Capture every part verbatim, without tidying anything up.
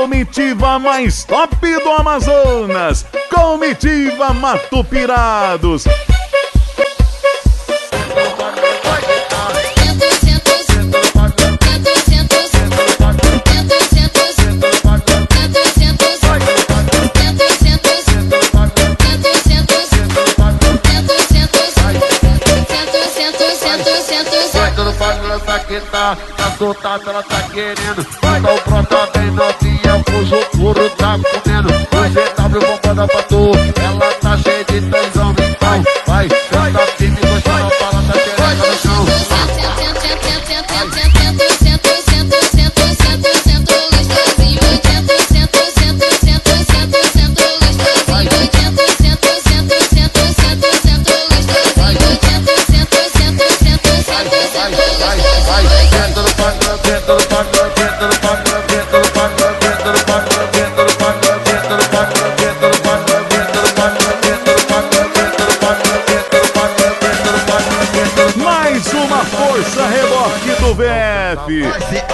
comitiva mais top do Amazonas, comitiva Matupirados. Tá, tá soltada, ela tá querendo. Então pronta, bem novinha, cujo couro tá comendo. O G W bombada pra tu, ela tá cheia de tesão. Então vai, senta firme, gostando, fala, tá querendo no chão. Mais uma força reboque do V F.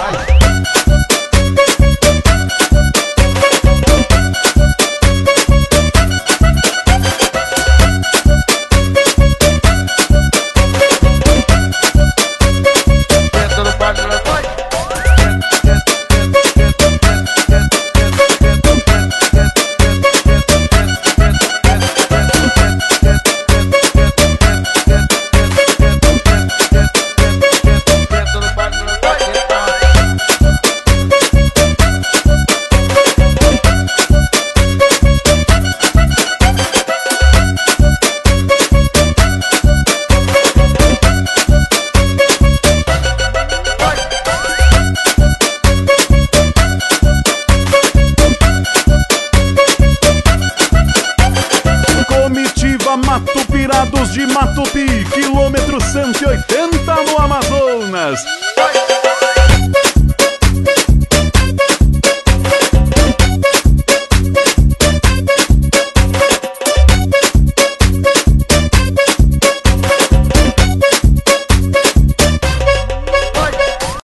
Matupirados de Matupi, quilômetro cento e oitenta no Amazonas.